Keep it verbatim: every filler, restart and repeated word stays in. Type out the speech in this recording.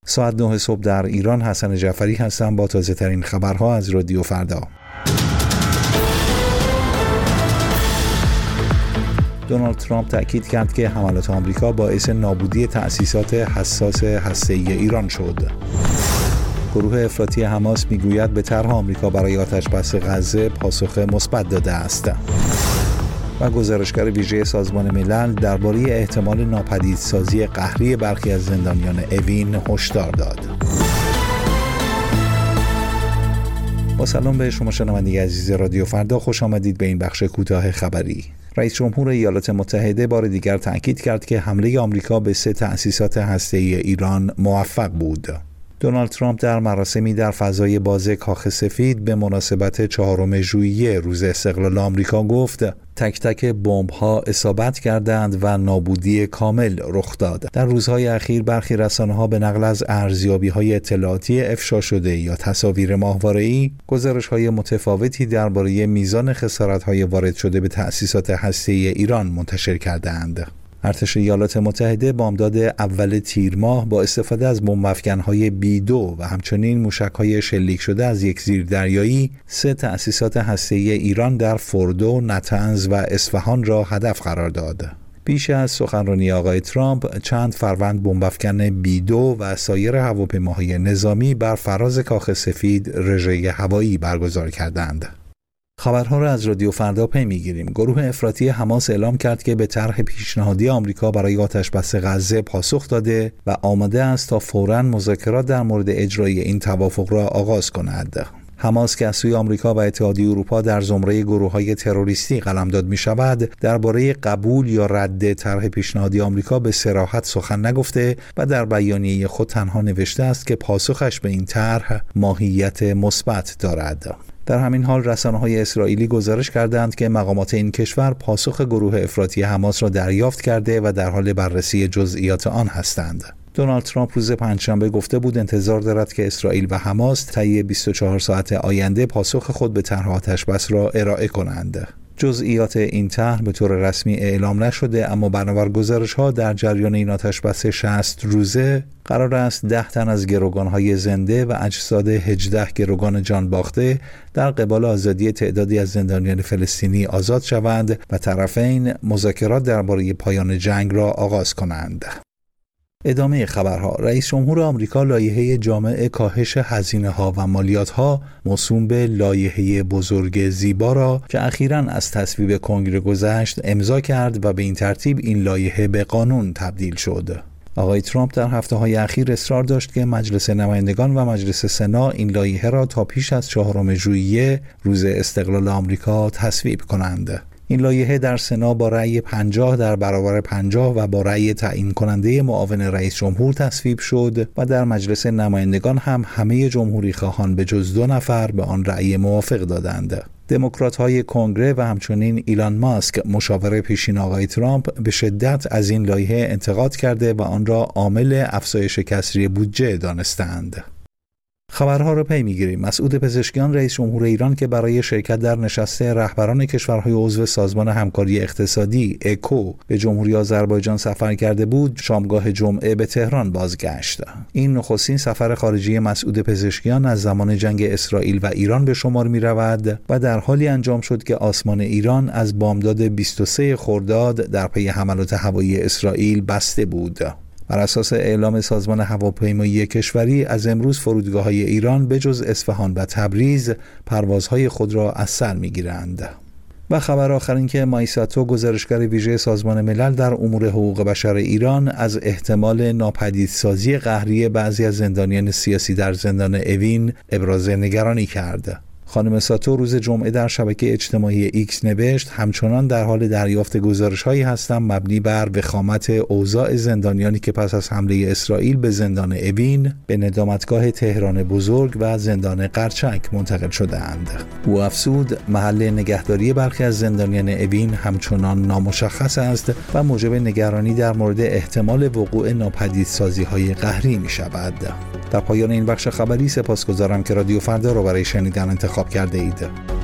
ساعت نه صبح در ایران. حسن جعفری هستم با تازه ترین خبرها از رادیو فردا. دونالد ترامپ تأکید کرد که حملات آمریکا باعث نابودی تأسیسات حساس هسته‌ای ایران شد. گروه افراطی حماس میگوید به طرح آمریکا برای آتش‌بس غزه پاسخ مثبت داده است. و گزارشگر ویژه سازمان ملل درباره احتمال ناپدیدسازی قهری برخی از زندانیان اوین هشدار داد. با سلام به شما شنونده عزیز رادیو فردا، خوش آمدید به این بخش کوتاه خبری. رئیس جمهور ایالات متحده بار دیگر تأکید کرد که حمله آمریکا به سه تأسیسات هسته‌ای ایران موفق بود. دونالد ترامپ در مراسمی در فضای باز کاخ سفید به مناسبت چهارم ژوئیه روز استقلال آمریکا گفت تک تک بمب‌ها اصابت کردند و نابودی کامل رخ داد. در روزهای اخیر برخی رسانه‌ها به نقل از ارزیابی‌های اطلاعاتی افشا شده یا تصاویر ماهواره‌ای گزارش‌های متفاوتی درباره میزان خسارت‌های وارد شده به تأسیسات هسته‌ای ایران منتشر کردند. ارتش ایالات متحده بامداد اول تیر ماه با استفاده از بمب‌افکن‌های بی دو و همچنین موشک‌های شلیک شده از یک زیردریایی سه تأسیسات هسته‌ای ایران در فردو، نطنز و اصفهان را هدف قرار داد. پیش از سخنرانی آقای ترامپ چند فروند بمب‌افکن بی دو و سایر هواپیماهای نظامی بر فراز کاخ سفید رژه هوایی برگزار کردند. خبرها را از رادیو فردا پی می‌گیریم. گروه افراطی حماس اعلام کرد که به طرح پیشنهادی آمریکا برای آتش‌بس غزه پاسخ داده و آماده است تا فوراً مذاکرات در مورد اجرای این توافق را آغاز کند. حماس که از سوی آمریکا و اتحادیه اروپا در زمره گروه‌های تروریستی قلمداد می‌شود، درباره قبول یا رد طرح پیشنهادی آمریکا به صراحت سخن نگفته و در بیانیه خود تنها نوشته است که پاسخش به این طرح ماهیت مثبت دارد. در همین حال رسانه‌های اسرائیلی گزارش کردند که مقامات این کشور پاسخ گروه افراطی حماس را دریافت کرده و در حال بررسی جزئیات آن هستند. دونالد ترامپ روز پنجشنبه گفته بود انتظار دارد که اسرائیل و حماس طی بیست و چهار ساعت آینده پاسخ خود به طرح آتش‌بس را ارائه کنند. جزئیات این طرح به طور رسمی اعلام نشده، اما بنابر گزارش‌ها در جریان این آتش‌بس شصت روزه قرار است ده تن از گروگان‌های زنده و اجساد هجده گروگان جان باخته در قبال آزادی تعدادی از زندانیان فلسطینی آزاد شوند و طرفین مذاکرات درباره پایان جنگ را آغاز کنند. ادامه خبرها. رئیس جمهور آمریکا لایحه جامع کاهش هزینه‌ها و مالیات‌ها موسوم به لایحه بزرگ زیبا را که اخیراً از تصویب کنگره گذشت امضا کرد و به این ترتیب این لایحه به قانون تبدیل شد. آقای ترامپ در هفته‌های اخیر اصرار داشت که مجلس نمایندگان و مجلس سنا این لایحه را تا پیش از چهارم ژوئیه روز استقلال آمریکا تصویب کنند. این لایحه در سنا با رأی پنجاه در برابر پنجاه و با رأی تعیین کننده معاون رئیس جمهور تصویب شد و در مجلس نمایندگان هم همه جمهوری خواهان به جز دو نفر به آن رأی موافق دادند. دموکرات‌های کنگره و همچنین ایلان ماسک مشاور پیشین آقای ترامپ به شدت از این لایحه انتقاد کرده و آن را عامل افزایش کسری بودجه دانستند. خبرها را پی می‌گیریم. مسعود پزشکیان رئیس جمهور ایران که برای شرکت در نشست رهبران کشورهای عضو سازمان همکاری اقتصادی اکو به جمهوری آذربایجان سفر کرده بود، شامگاه جمعه به تهران بازگشت. این نخستین سفر خارجی مسعود پزشکیان از زمان جنگ اسرائیل و ایران به شمار می‌رود و در حالی انجام شد که آسمان ایران از بامداد بیست و سه خرداد در پی حملات هوایی اسرائیل بسته بود. بر اساس اعلام سازمان هواپیمایی کشوری از امروز فرودگاه‌های ایران به جز اصفهان و تبریز پروازهای خود را از سر می‌گیرند. و خبر آخر این که مایساتو گزارشگر ویژه سازمان ملل در امور حقوق بشر ایران از احتمال ناپدیدسازی قهری بعضی از زندانیان سیاسی در زندان اوین ابراز نگرانی کرد. خانم ساتو روز جمعه در شبکه اجتماعی ایکس نوشت همچنان در حال دریافت گزارش‌هایی هستم مبنی بر وخامت اوضاع زندانیانی که پس از حمله اسرائیل به زندان اوین به ندامتگاه تهران بزرگ و زندان قرچک منتقل شده‌اند. او افزود محل نگهداری برخی از زندانیان اوین همچنان نامشخص است و موجب نگرانی در مورد احتمال وقوع ناپدیدسازی‌های قهری می‌شود. در پایان این بخش خبری سپاسگزارم که رادیو فردا را برای شنیدن انتخاب کرده اید.